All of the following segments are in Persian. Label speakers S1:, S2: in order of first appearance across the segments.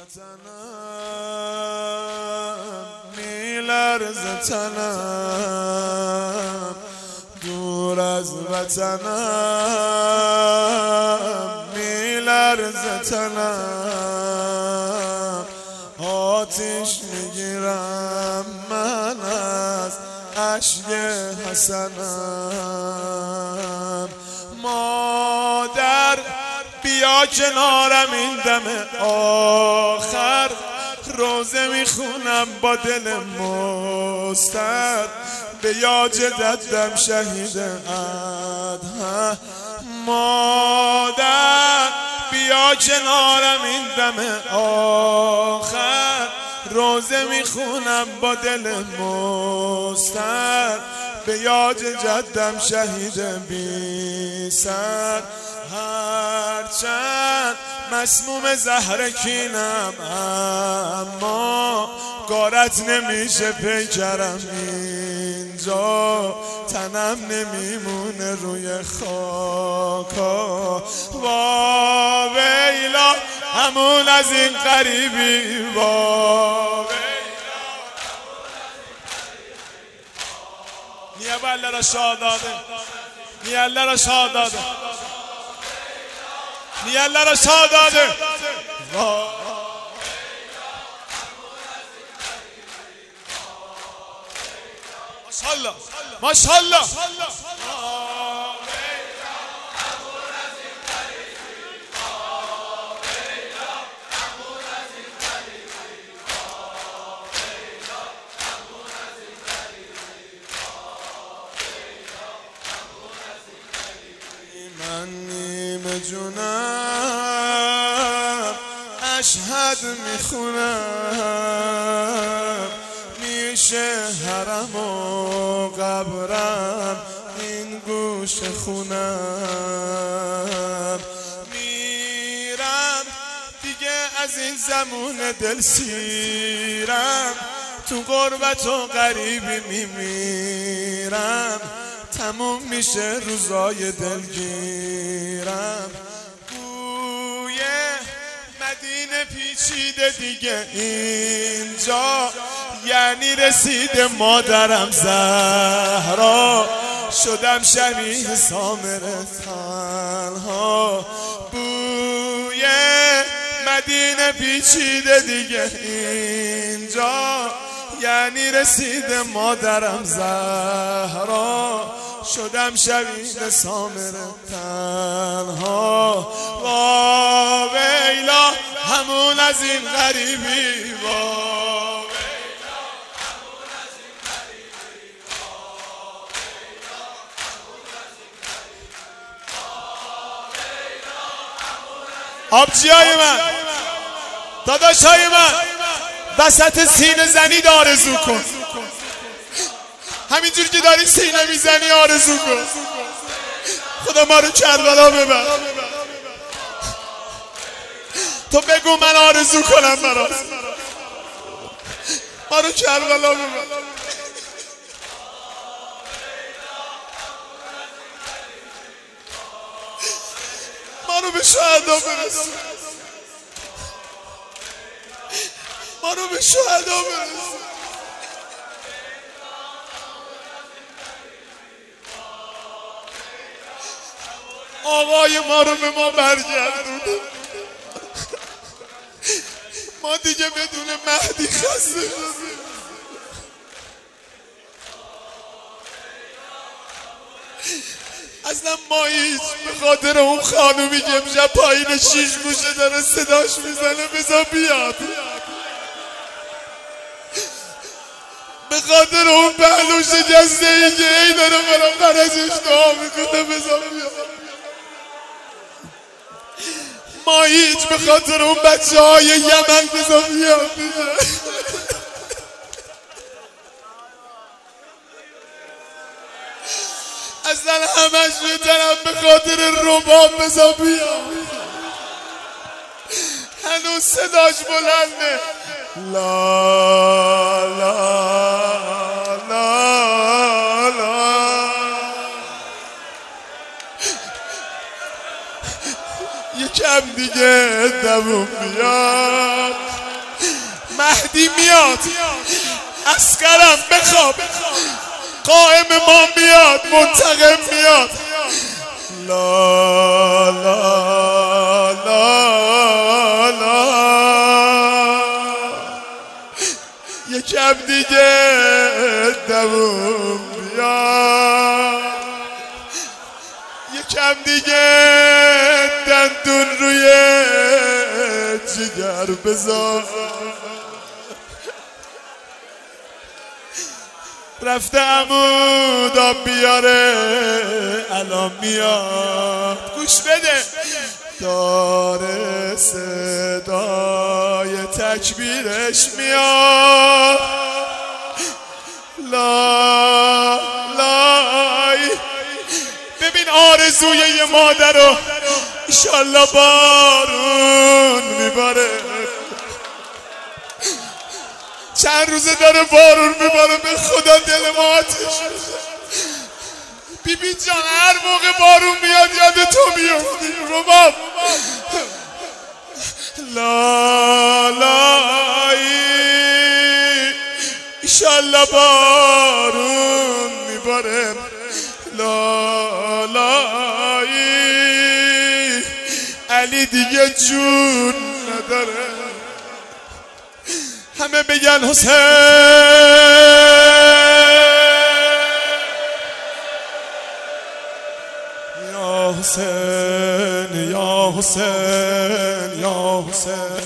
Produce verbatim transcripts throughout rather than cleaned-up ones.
S1: وطنم میلرزه تنم، دور از وطنم میلرزه تنم، آتیش میگیرم من از اشک حسنم. مادر بیا کنارم این دم آخر، روزه میخونم با دل مسترد به یاد جدم شهید ادهم. مادر بیا کنارم این دم آخر، روزه میخونم با دل مسترد به یاد جدم شهید بی سر. هرچند مسموم زهر کینم اما گارت نمیشه پیکرم، اینجا تنم نمیمونه روی خاکا. وا ویلا همون از این غریبی، وا niye bellere şadadı, niyellere şadadı, niyellere şadadı. Maşallah, maşallah. من نیمه جونم اشهد میخونم، میشه حرم و قبرم این گوش خونم. میرم دیگه از این زمون دل سیرم، تو غربت و غریبی میمیرم، تموم میشه روزای دلگیرم. بوی مدینه پیچیده دیگه اینجا، یعنی رسید مادرم زهرا، شدم شبیه سامره تنها. بوی مدینه پیچیده دیگه اینجا، یعنی رسید مادرم زهرا، شدم شبیه سامره تنها. وا ویلا همون از این غریبی، وا ویلا همون از این غریبی، وا ویلا همون از این غریبی. آبجیای من، داداشای من، وسط سینه زنی آرزو کن، همینجور که داری سینه میزنی آرزو کن. خدا ما رو کربلا ببر، تو بگو من آرزو کنم برات، ما رو کربلا ببر. ما رو به شهدا برسون، ما رو به شهدا برسون. آقای ما رو به ما برگردونه، ما دیگه بدون مهدی خسته شدیم. اصلا ما هیچ به خاطر اون خانومی که امشب پایین شیش گوشه داره صداش میزنه بذار بیاد، به خاطر اون پهلو شکسته ای که ای داره برام برازش دعا میکنه بذار بیاد. ما هیچ به خاطر اون بچه های یمن بذار بیاد. اصلا همش میترم به خاطر رباب بذار بیاد، هنوز صداش بلنده. لا لا لا لا یکم دیگه دووم بیاد. مهدی میاد، عسکرم بخواب، قائم ما میاد، منتقم میاد. لا لا لا لا یکم دیگه دووم بیاد، یکم دیگه دندون روی جگر بذار. رفته عمود آب بیاره الان میاد، گوش بده داره صدای تکبیرش میاد. لا لای ببین آرزوی یه مادر رو ایشالله بارون میباره، چند روزه داره بارون میباره، به خدا دل ما آتش. بیبی جان هر موقع بارون میاد یاد تو میفتی رباب. لا لای ایشالله بارون میباره. لا لای علی دیگه جون نداره. همه بگن حسین یا حسین یا حسین یا حسین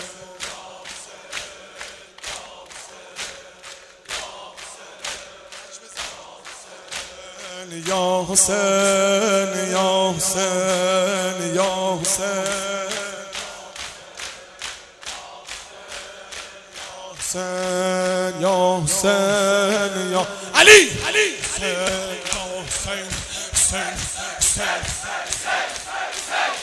S1: یا حسین یا حسین یا حسین حسین یا حسین یا علی علی حسین یا حسین حسین حسین